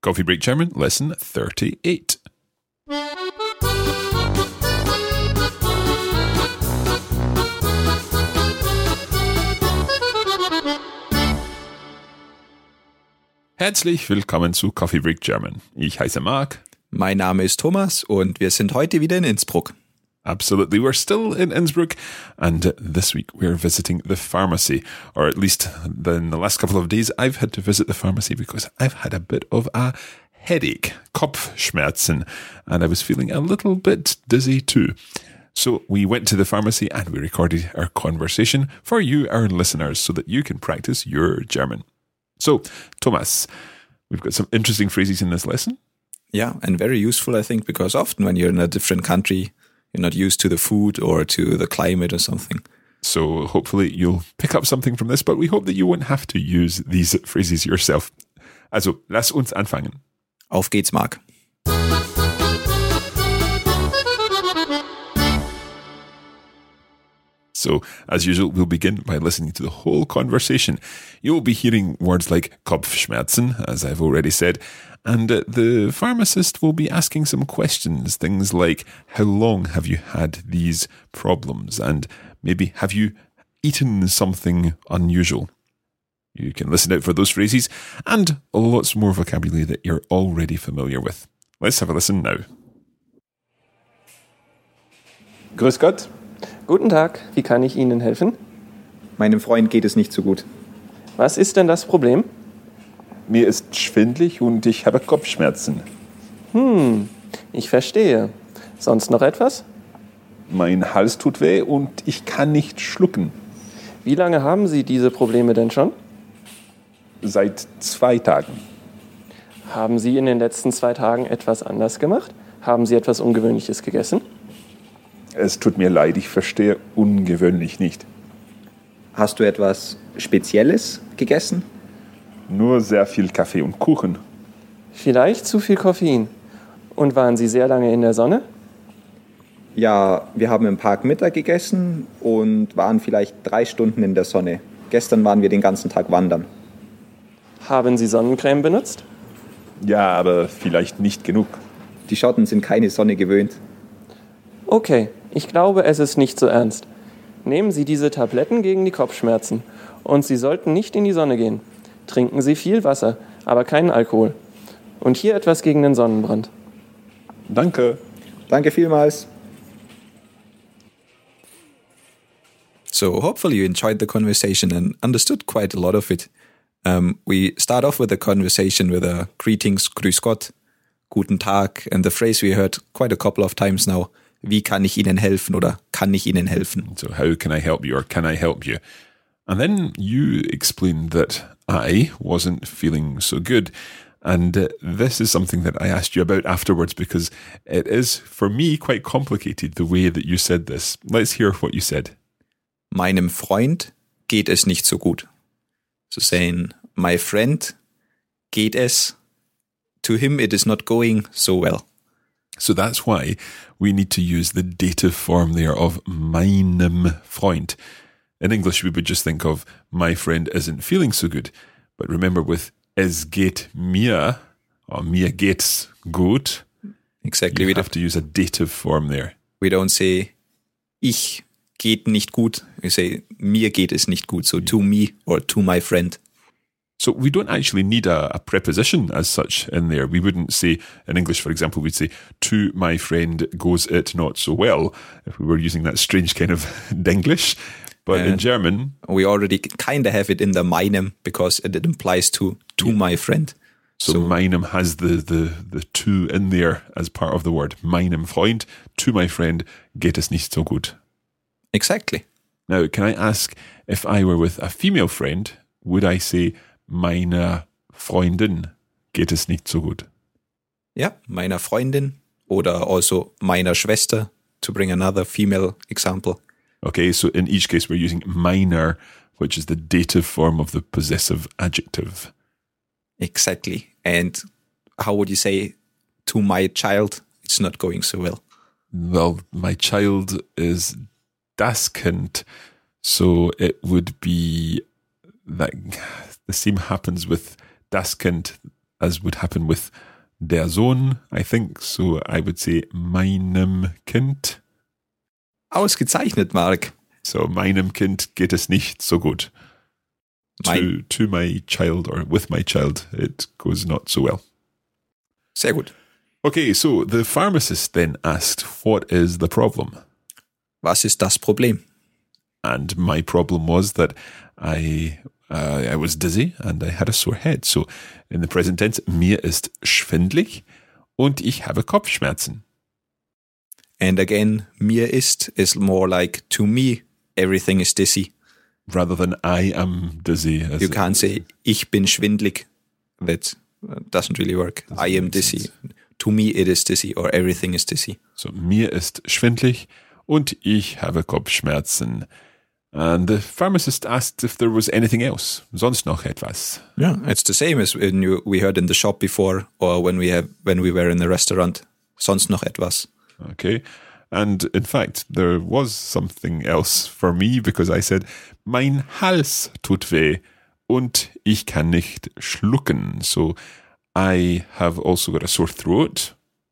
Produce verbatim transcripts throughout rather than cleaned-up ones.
Coffee Break German, lesson thirty-eight. Herzlich willkommen zu Coffee Break German. Ich heiße Mark. Mein Name ist Thomas und wir sind heute wieder in Innsbruck. Absolutely, we're still in Innsbruck, and this week we're visiting the pharmacy, or at least in the last couple of days I've had to visit the pharmacy because I've had a bit of a headache, Kopfschmerzen, and I was feeling a little bit dizzy too. So we went to the pharmacy and we recorded our conversation for you, our listeners, so that you can practice your German. So, Thomas, we've got some interesting phrases in this lesson. Yeah, and very useful, I think, because often when you're in a different country, you're not used to the food or to the climate or something. So hopefully you'll pick up something from this, but we hope that you won't have to use these phrases yourself. Also, lass uns anfangen. Auf geht's, Mark. So, as usual, we'll begin by listening to the whole conversation. You'll be hearing words like Kopfschmerzen, as I've already said, and uh, the pharmacist will be asking some questions, things like, how long have you had these problems? And maybe, have you eaten something unusual? You can listen out for those phrases and lots more vocabulary that you're already familiar with. Let's have a listen now. Grüß Gott. Guten Tag, wie kann ich Ihnen helfen? Meinem Freund geht es nicht so gut. Was ist denn das Problem? Mir ist schwindelig und ich habe Kopfschmerzen. Hm, ich verstehe. Sonst noch etwas? Mein Hals tut weh und ich kann nicht schlucken. Wie lange haben Sie diese Probleme denn schon? Seit zwei Tagen. Haben Sie in den letzten zwei Tagen etwas anders gemacht? Haben Sie etwas Ungewöhnliches gegessen? Es tut mir leid, ich verstehe ungewöhnlich nicht. Hast du etwas Spezielles gegessen? Nur sehr viel Kaffee und Kuchen. Vielleicht zu viel Koffein. Und waren Sie sehr lange in der Sonne? Ja, wir haben im Park Mittag gegessen und waren vielleicht drei Stunden in der Sonne. Gestern waren wir den ganzen Tag wandern. Haben Sie Sonnencreme benutzt? Ja, aber vielleicht nicht genug. Die Schotten sind keine Sonne gewöhnt. Okay, ich glaube, es ist nicht so ernst. Nehmen Sie diese Tabletten gegen die Kopfschmerzen. Und Sie sollten nicht in die Sonne gehen. Trinken Sie viel Wasser, aber keinen Alkohol. Und hier etwas gegen den Sonnenbrand. Danke. Danke vielmals. So hopefully you enjoyed the conversation and understood quite a lot of it. Um, we start off with the conversation with a greetings, grüß Gott, guten Tag, and the phrase we heard quite a couple of times now, wie kann ich Ihnen helfen oder kann ich Ihnen helfen? So how can I help you or can I help you? And then you explained that I wasn't feeling so good. And uh, this is something that I asked you about afterwards because it is, for me, quite complicated the way that you said this. Let's hear what you said. Meinem Freund geht es nicht so gut. So saying, my friend geht es, to him it is not going so well. So that's why we need to use the dative form there of meinem Freund. In English, we would just think of my friend isn't feeling so good. But remember with es geht mir, or mir geht's gut, exactly, you we have to use a dative form there. We don't say ich geht nicht gut. We say mir geht es nicht gut. So to me or to my friend. So we don't actually need a, a preposition as such in there. We wouldn't say, in English, for example, we'd say, to my friend goes it not so well, if we were using that strange kind of Denglish. But uh, in German... We already kind of have it in the meinem because it implies to, to yeah. my friend. So, so meinem has the, the, the to in there as part of the word. Meinem Freund, to my friend, geht es nicht so gut. Exactly. Now, can I ask, if I were with a female friend, would I say, meiner Freundin geht es nicht so gut? Ja, meiner Freundin oder also meiner Schwester, to bring another female example. Okay, so in each case we're using meiner, which is the dative form of the possessive adjective. Exactly. And how would you say to my child, it's not going so well? Well, my child is das Kind, so it would be that the same happens with das Kind as would happen with der Sohn, I think. So I would say meinem Kind. Ausgezeichnet, Mark. So meinem Kind geht es nicht so gut. To, to my child or with my child, it goes not so well. Sehr gut. Okay, so the pharmacist then asked, what is the problem? Was ist das Problem? And my problem was that I uh, I was dizzy and I had a sore head. So in the present tense, mir ist schwindlig und ich habe Kopfschmerzen. And again, mir ist is more like to me, everything is dizzy. Rather than I am dizzy. You can't say, ich bin schwindlig. That doesn't really work. I am dizzy. Sense. To me it is dizzy or everything is dizzy. So, mir ist schwindlig und ich habe Kopfschmerzen. And the pharmacist asked if there was anything else. Sonst noch etwas. Yeah, it's the same as when you, we heard in the shop before or when we have when we were in the restaurant. Sonst noch etwas. Okay. And in fact, there was something else for me because I said, mein Hals tut weh und ich kann nicht schlucken. So I have also got a sore throat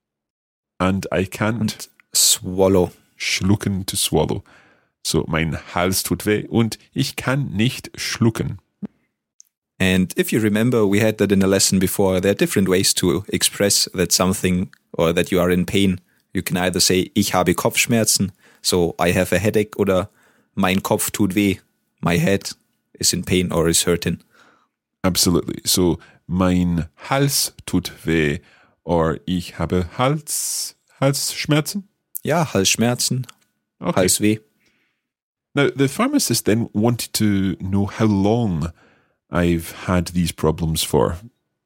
and I can't and swallow. Schlucken to swallow. So mein Hals tut weh und ich kann nicht schlucken. And if you remember, we had that in a lesson before. There are different ways to express that something or that you are in pain. You can either say, ich habe Kopfschmerzen, so I have a headache, oder mein Kopf tut weh, my head is in pain or is hurting. Absolutely. So, mein Hals tut weh, or ich habe Hals, Halsschmerzen? Ja, Halsschmerzen, okay. Halsweh. Now, the pharmacist then wanted to know how long I've had these problems for.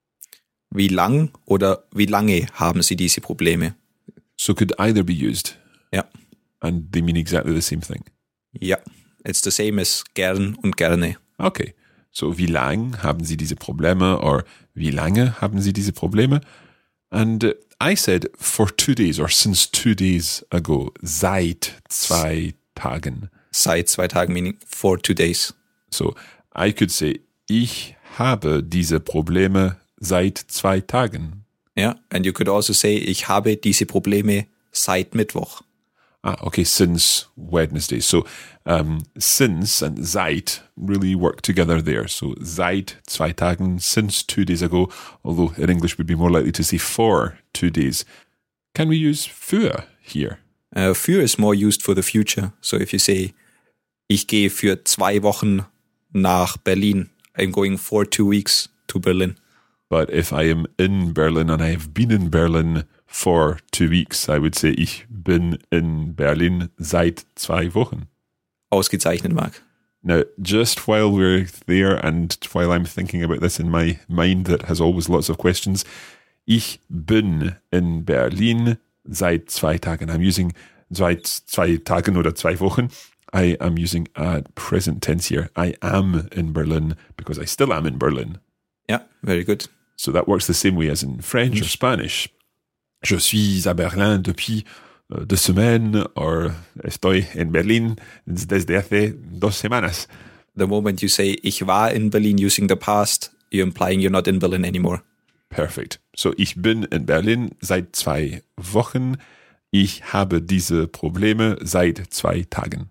Wie lang oder wie lange haben Sie diese Probleme? So could either be used. Ja. And they mean exactly the same thing. Ja, it's the same as gern und gerne. Okay. So, wie lang haben Sie diese Probleme or wie lange haben Sie diese Probleme? And uh, I said for two days or since two days ago, seit zwei Tagen. Seit zwei Tagen, meaning for two days. So, I could say, ich habe diese Probleme seit zwei Tagen. Ja, and you could also say, ich habe diese Probleme seit Mittwoch. Ah, okay, since Wednesday. So, um, since and seit really work together there. So, seit zwei Tagen, since two days ago, although in English we'd be more likely to say for two days. Can we use für here? Uh, für is more used for the future. So if you say, ich gehe für zwei Wochen nach Berlin. I'm going for two weeks to Berlin. But if I am in Berlin and I have been in Berlin for two weeks, I would say, ich bin in Berlin seit zwei Wochen. Ausgezeichnet, Mark. Now, just while we're there and while I'm thinking about this in my mind that has always lots of questions, ich bin in Berlin seit zwei Tagen. I'm using seit zwei Tagen oder zwei Wochen. I am using a present tense here. I am in Berlin because I still am in Berlin. Yeah, very good. So that works the same way as in French or Spanish. Je suis à Berlin depuis uh, deux semaines, or estoy en Berlin desde hace dos semanas. The moment you say, ich war in Berlin using the past, you're implying you're not in Berlin anymore. Perfect. So, ich bin in Berlin seit zwei Wochen. Ich habe diese Probleme seit zwei Tagen.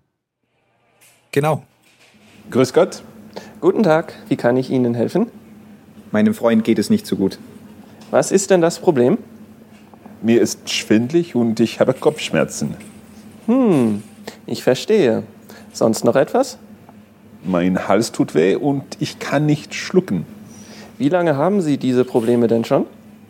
Genau. Grüß Gott. Guten Tag, wie kann ich Ihnen helfen? Meinem Freund geht es nicht so gut. Was ist denn das Problem? Mir ist schwindlig und ich habe Kopfschmerzen. Hm, ich verstehe. Sonst noch etwas? Mein Hals tut weh und ich kann nicht schlucken. Wie lange haben Sie diese Probleme denn schon?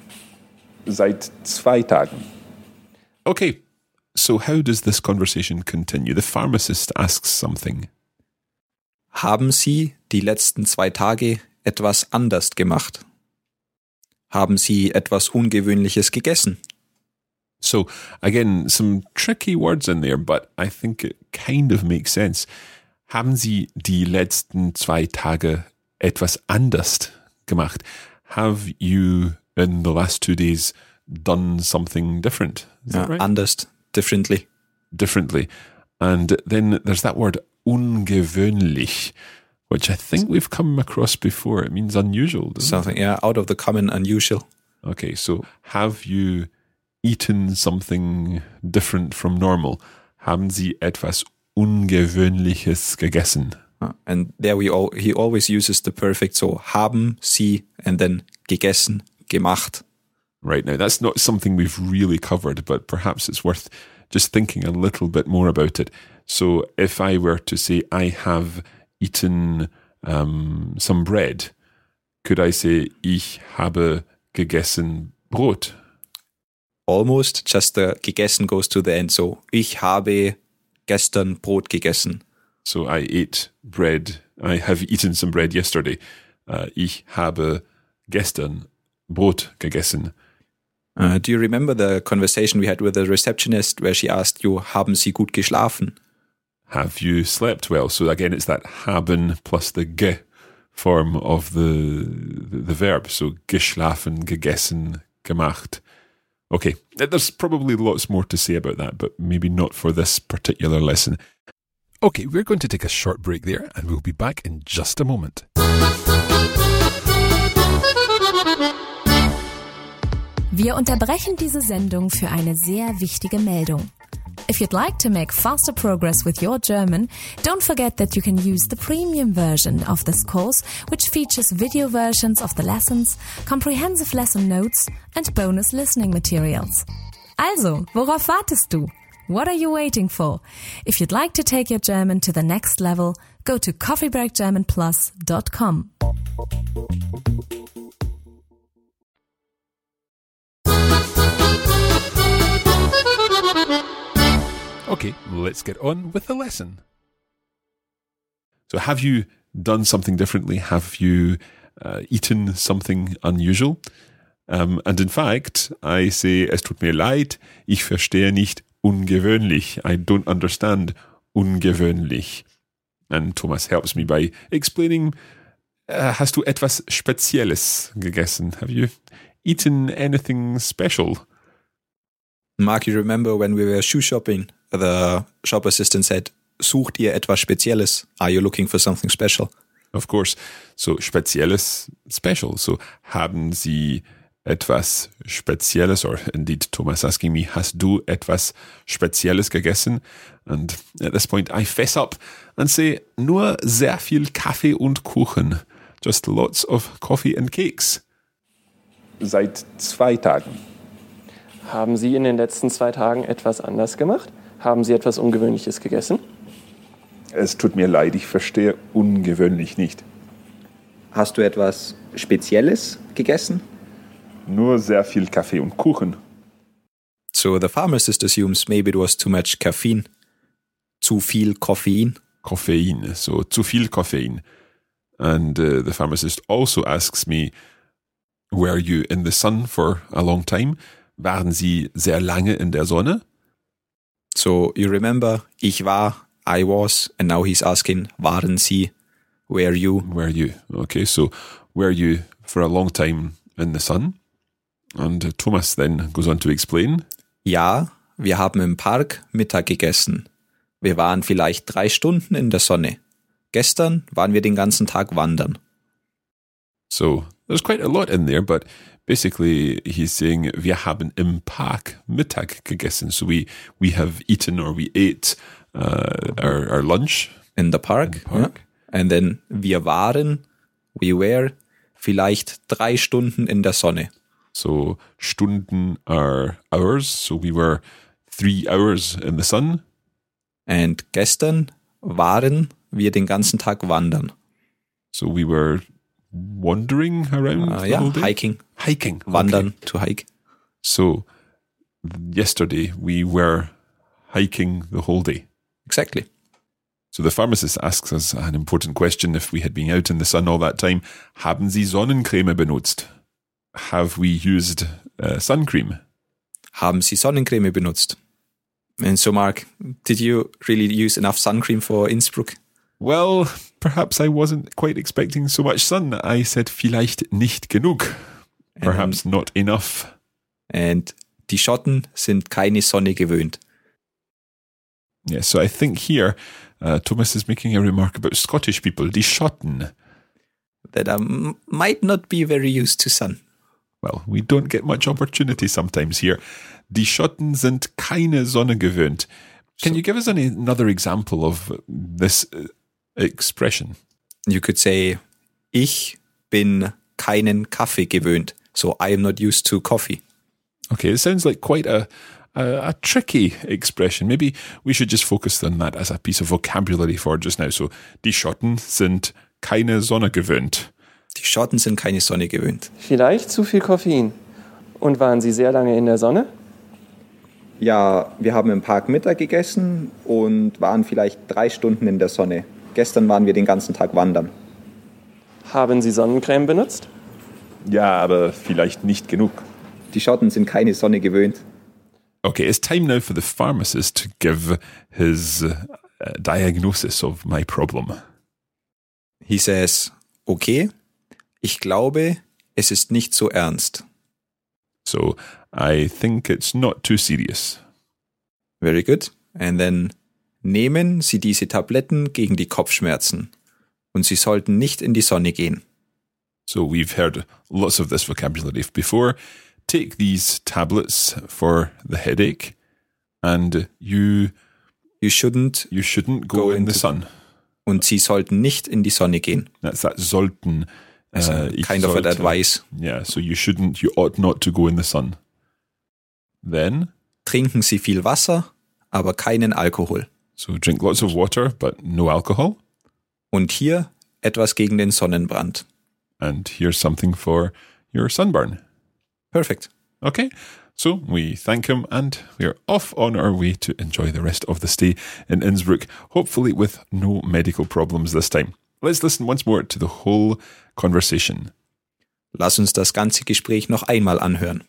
Seit zwei Tagen. Okay, so how does this conversation continue? The pharmacist asks something. Haben Sie die letzten zwei Tage etwas anders gemacht? Haben Sie etwas Ungewöhnliches gegessen? So, again, some tricky words in there, but I think it kind of makes sense. Haben Sie die letzten zwei Tage etwas anders gemacht? Have you, in the last two days, done something different? Is Ja, that right? anders, differently. Differently. And then there's that word ungewöhnlich, which I think we've come across before. It means unusual, doesn't Something, yeah, out of the common, unusual. it? Okay, so have you eaten something different from normal? Haben Sie etwas Ungewöhnliches gegessen? Uh, And there we all, he always uses the perfect, so haben Sie and then gegessen, gemacht. Right, now that's not something we've really covered, but perhaps it's worth just thinking a little bit more about it. So if I were to say, I have eaten um, some bread, could I say, ich habe gegessen Brot? Almost, just the gegessen goes to the end, so ich habe gestern Brot gegessen. So I ate bread, I have eaten some bread yesterday. Uh, ich habe gestern Brot gegessen. Uh, do you remember the conversation we had with the receptionist where she asked you, haben Sie gut geschlafen? Have you slept well? So again, it's that haben plus the ge form of the, the, the verb. So geschlafen, gegessen, gemacht. Okay, there's probably lots more to say about that, but maybe not for this particular lesson. Okay, we're going to take a short break there, and we'll be back in just a moment. Wir unterbrechen diese Sendung für eine sehr wichtige Meldung. If you'd like to make faster progress with your German, don't forget that you can use the premium version of this course, which features video versions of the lessons, comprehensive lesson notes and bonus listening materials. Also, worauf wartest du? What are you waiting for? If you'd like to take your German to the next level, go to coffee break german plus dot com. Okay, let's get on with the lesson. So have you done something differently? Have you uh, eaten something unusual? Um, and in fact, I say, es tut mir leid, ich verstehe nicht ungewöhnlich. I don't understand ungewöhnlich. And Thomas helps me by explaining, uh, hast du etwas Spezielles gegessen? Have you eaten anything special? Mark, you remember when we were shoe shopping, the shop assistant said, sucht ihr etwas Spezielles? Are you looking for something special? Of course. So, Spezielles, special. So, haben Sie etwas Spezielles, or indeed Thomas asking me, hast du etwas Spezielles gegessen? And at this point I fess up and say, nur sehr viel Kaffee und Kuchen. Just lots of coffee and cakes. Seit zwei Tagen. Haben Sie in den letzten zwei Tagen etwas anders gemacht? Haben Sie etwas Ungewöhnliches gegessen? Es tut mir leid, ich verstehe ungewöhnlich nicht. Hast du etwas Spezielles gegessen? Nur sehr viel Kaffee und Kuchen. So the pharmacist assumes maybe it was too much caffeine, zu viel Koffein. Koffein, so zu viel Koffein. And uh, the pharmacist also asks me, were you in the sun for a long time? Waren Sie sehr lange in der Sonne? So you remember, ich war, I was, and now he's asking, waren Sie, were you? Were you? Okay, so were you for a long time in the sun? And uh, Thomas then goes on to explain. Ja, wir haben im Park Mittag gegessen. Wir waren vielleicht drei Stunden in der Sonne. Gestern waren wir den ganzen Tag wandern. So there's quite a lot in there, but basically he's saying, wir haben im Park Mittag gegessen. So we, we have eaten or we ate uh, our, our lunch. In the park. In the park. Yeah. And then wir waren, we were, vielleicht drei Stunden in der Sonne. So Stunden are hours. So we were three hours in the sun. And gestern waren wir den ganzen Tag wandern. So we were wandering around Uh, the yeah, whole day? hiking. Hiking. Wandern, Okay. to hike. So yesterday we were hiking the whole day. Exactly. So the pharmacist asks us an important question. If we had been out in the sun all that time, haben Sie Sonnencreme benutzt? Have we used uh, sun cream? Haben Sie Sonnencreme benutzt? And so, Mark, did you really use enough sun cream for Innsbruck? Well, perhaps I wasn't quite expecting so much sun. I said vielleicht nicht genug. Perhaps And, not enough. and die Schotten sind keine Sonne gewöhnt. Yeah, so I think here uh, Thomas is making a remark about Scottish people, die Schotten. That um, might not be very used to sun. Well, we don't get much opportunity sometimes here. Die Schotten sind keine Sonne gewöhnt. Can so, you give us any, another example of this uh, expression? You could say, ich bin keinen Kaffee gewöhnt. So I am not used to coffee. Okay, it sounds like quite a, a, a tricky expression. Maybe we should just focus on that as a piece of vocabulary for just now. So, die Schotten sind keine Sonne gewöhnt. Die Schotten sind keine Sonne gewöhnt. Vielleicht zu viel Koffein. Und waren Sie sehr lange in der Sonne? Ja, wir haben im Park Mittag gegessen und waren vielleicht drei Stunden in der Sonne. Gestern waren wir den ganzen Tag wandern. Haben Sie Sonnencreme benutzt? Ja, aber vielleicht nicht genug. Die Schotten sind keine Sonne gewöhnt. Okay, it's time now for the pharmacist to give his uh, diagnosis of my problem. He says, okay, ich glaube, es ist nicht so ernst. So, I think it's not too serious. Very good. And then, nehmen Sie diese Tabletten gegen die Kopfschmerzen. Und Sie sollten nicht in die Sonne gehen. So we've heard lots of this vocabulary before. Take these tablets for the headache, and you you shouldn't you shouldn't go, go in the sun. Und Sie sollten nicht in die Sonne gehen. That's that sollten. As a uh, kind of an advice. Yeah, so you shouldn't, you ought not to go in the sun. Then trinken Sie viel Wasser, aber keinen Alkohol. So drink lots of water, but no alcohol. Und hier etwas gegen den Sonnenbrand. And here's something for your sunburn. Perfect. Okay, so we thank him and we're off on our way to enjoy the rest of the stay in Innsbruck, hopefully with no medical problems this time. Let's listen once more to the whole conversation. Lass uns das ganze Gespräch noch einmal anhören.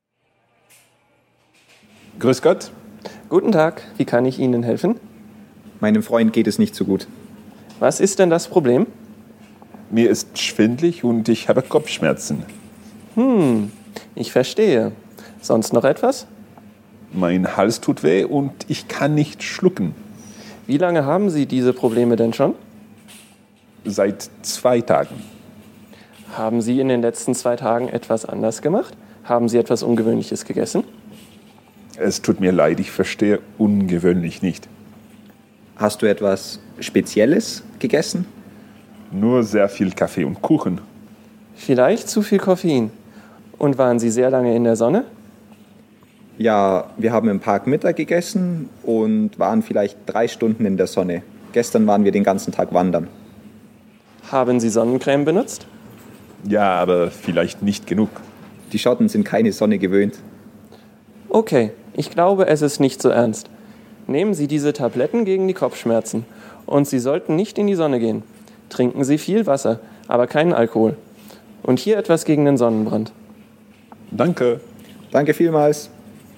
Grüß Gott. Guten Tag, wie kann ich Ihnen helfen? Meinem Freund geht es nicht so gut. Was ist denn das Problem? Mir ist schwindelig und ich habe Kopfschmerzen. Hm, ich verstehe. Sonst noch etwas? Mein Hals tut weh und ich kann nicht schlucken. Wie lange haben Sie diese Probleme denn schon? Seit zwei Tagen. Haben Sie in den letzten zwei Tagen etwas anders gemacht? Haben Sie etwas Ungewöhnliches gegessen? Es tut mir leid, ich verstehe ungewöhnlich nicht. Hast du etwas Spezielles gegessen? Nur sehr viel Kaffee und Kuchen. Vielleicht zu viel Koffein. Und waren Sie sehr lange in der Sonne? Ja, wir haben im Park Mittag gegessen und waren vielleicht drei Stunden in der Sonne. Gestern waren wir den ganzen Tag wandern. Haben Sie Sonnencreme benutzt? Ja, aber vielleicht nicht genug. Die Schotten sind keine Sonne gewöhnt. Okay, ich glaube, es ist nicht so ernst. Nehmen Sie diese Tabletten gegen die Kopfschmerzen. Und Sie sollten nicht in die Sonne gehen. Trinken Sie viel Wasser, aber keinen Alkohol. Und hier etwas gegen den Sonnenbrand. Danke. Danke vielmals.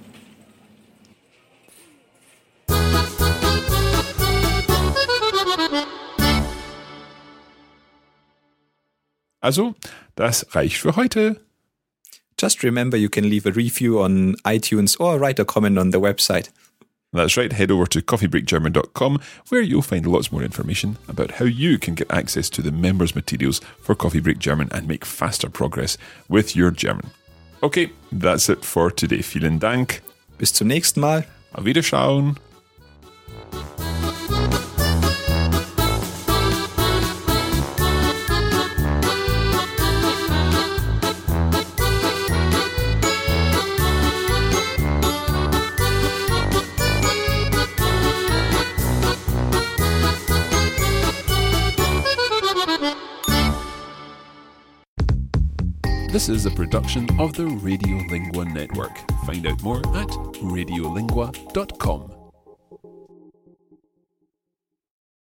Also, das reicht für heute. Just remember you can leave a review on iTunes or write a comment on the website. That's right, head over to coffee break german dot com where you'll find lots more information about how you can get access to the members' materials for Coffee Break German and make faster progress with your German. Okay, that's it for today. Vielen Dank. Bis zum nächsten Mal. Auf Wiederschauen. This is a production of the Radiolingua Network. Find out more at radiolingua dot com.